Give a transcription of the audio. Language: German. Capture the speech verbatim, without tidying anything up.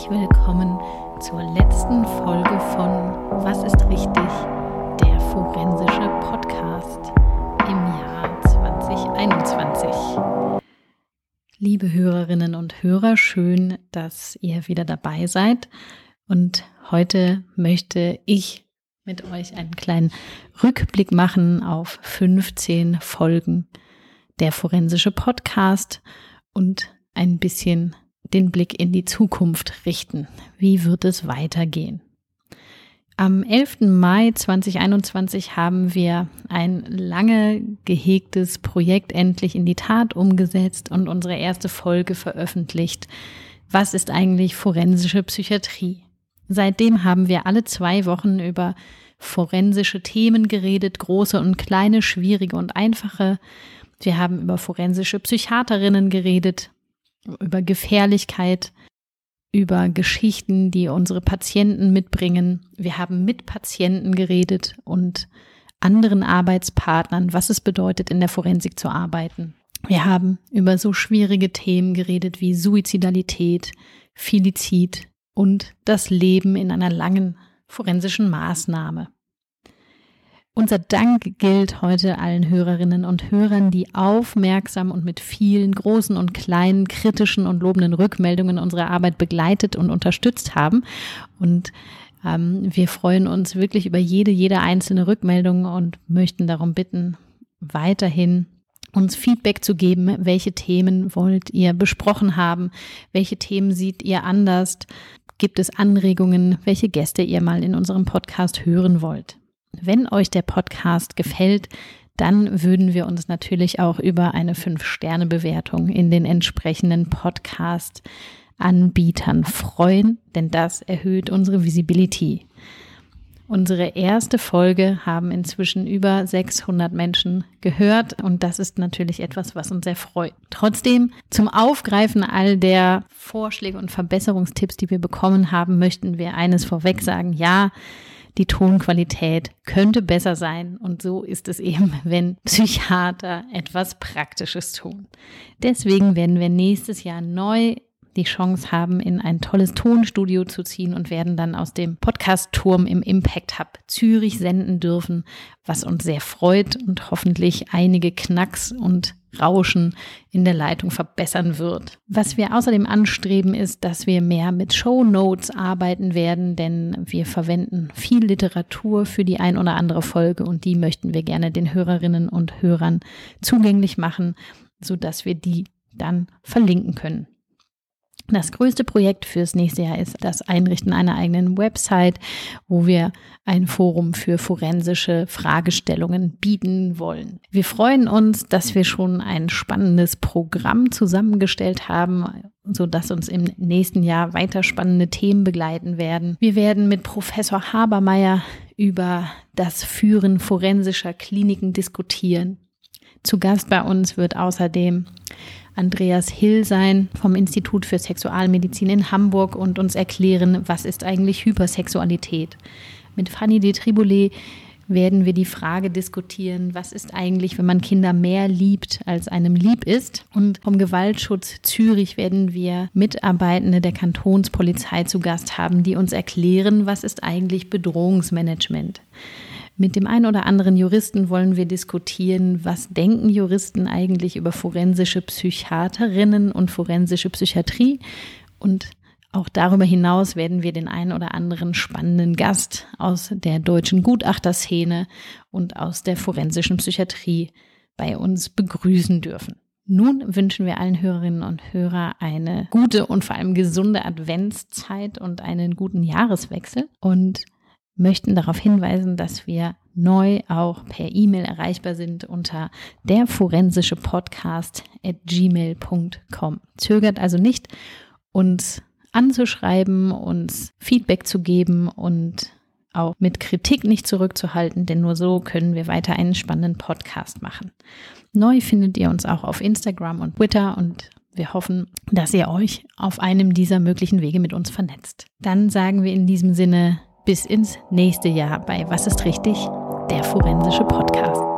herzlich willkommen zur letzten Folge von Was ist richtig? Der forensische Podcast im Jahr zwanzig einundzwanzig. Liebe Hörerinnen und Hörer, schön, dass ihr wieder dabei seid. Und heute möchte ich mit euch einen kleinen Rückblick machen auf fünfzehn Folgen der forensische Podcast und ein bisschen den Blick in die Zukunft richten. Wie wird es weitergehen? Am elften Mai zweitausendeinundzwanzig haben wir ein lange gehegtes Projekt endlich in die Tat umgesetzt und unsere erste Folge veröffentlicht. Was ist eigentlich forensische Psychiatrie? Seitdem haben wir alle zwei Wochen über forensische Themen geredet, große und kleine, schwierige und einfache. Wir haben über forensische Psychiaterinnen geredet, über Gefährlichkeit, über Geschichten, die unsere Patienten mitbringen. Wir haben mit Patienten geredet und anderen Arbeitspartnern, was es bedeutet, in der Forensik zu arbeiten. Wir haben über so schwierige Themen geredet wie Suizidalität, Femizid und das Leben in einer langen forensischen Maßnahme. Unser Dank gilt heute allen Hörerinnen und Hörern, die aufmerksam und mit vielen großen und kleinen kritischen und lobenden Rückmeldungen unsere Arbeit begleitet und unterstützt haben. Und ähm, wir freuen uns wirklich über jede, jede einzelne Rückmeldung und möchten darum bitten, weiterhin uns Feedback zu geben. Welche Themen wollt ihr besprochen haben? Welche Themen seht ihr anders? Gibt es Anregungen, welche Gäste ihr mal in unserem Podcast hören wollt? Wenn euch der Podcast gefällt, dann würden wir uns natürlich auch über eine fünf Sterne Bewertung in den entsprechenden Podcast-Anbietern freuen, denn das erhöht unsere Visibility. Unsere erste Folge haben inzwischen über sechshundert Menschen gehört und das ist natürlich etwas, was uns sehr freut. Trotzdem, zum Aufgreifen all der Vorschläge und Verbesserungstipps, die wir bekommen haben, möchten wir eines vorweg sagen: Ja, die Tonqualität könnte besser sein und so ist es eben, wenn Psychiater etwas Praktisches tun. Deswegen werden wir nächstes Jahr neu die Chance haben, in ein tolles Tonstudio zu ziehen und werden dann aus dem Podcast-Turm im Impact Hub Zürich senden dürfen, was uns sehr freut und hoffentlich einige Knacks und Rauschen in der Leitung verbessern wird. Was wir außerdem anstreben, ist, dass wir mehr mit Shownotes arbeiten werden, denn wir verwenden viel Literatur für die ein oder andere Folge und die möchten wir gerne den Hörerinnen und Hörern zugänglich machen, sodass wir die dann verlinken können. Das größte Projekt fürs nächste Jahr ist das Einrichten einer eigenen Website, wo wir ein Forum für forensische Fragestellungen bieten wollen. Wir freuen uns, dass wir schon ein spannendes Programm zusammengestellt haben, sodass uns im nächsten Jahr weiter spannende Themen begleiten werden. Wir werden mit Professor Habermeier über das Führen forensischer Kliniken diskutieren. Zu Gast bei uns wird außerdem Andreas Hill sein vom Institut für Sexualmedizin in Hamburg und uns erklären, was ist eigentlich Hypersexualität. Mit Fanny de Triboulet werden wir die Frage diskutieren, was ist eigentlich, wenn man Kinder mehr liebt, als einem lieb ist. Und vom Gewaltschutz Zürich werden wir Mitarbeitende der Kantonspolizei zu Gast haben, die uns erklären, was ist eigentlich Bedrohungsmanagement. Mit dem einen oder anderen Juristen wollen wir diskutieren, was denken Juristen eigentlich über forensische Psychiaterinnen und forensische Psychiatrie. Und auch darüber hinaus werden wir den einen oder anderen spannenden Gast aus der deutschen Gutachterszene und aus der forensischen Psychiatrie bei uns begrüßen dürfen. Nun wünschen wir allen Hörerinnen und Hörern eine gute und vor allem gesunde Adventszeit und einen guten Jahreswechsel und möchten darauf hinweisen, dass wir neu auch per E-Mail erreichbar sind unter derforensischepodcast at gmail punkt com. Zögert also nicht, uns anzuschreiben, uns Feedback zu geben und auch mit Kritik nicht zurückzuhalten, denn nur so können wir weiter einen spannenden Podcast machen. Neu findet ihr uns auch auf Instagram und Twitter und wir hoffen, dass ihr euch auf einem dieser möglichen Wege mit uns vernetzt. Dann sagen wir in diesem Sinne bis ins nächste Jahr bei Was ist richtig? Der forensische Podcast.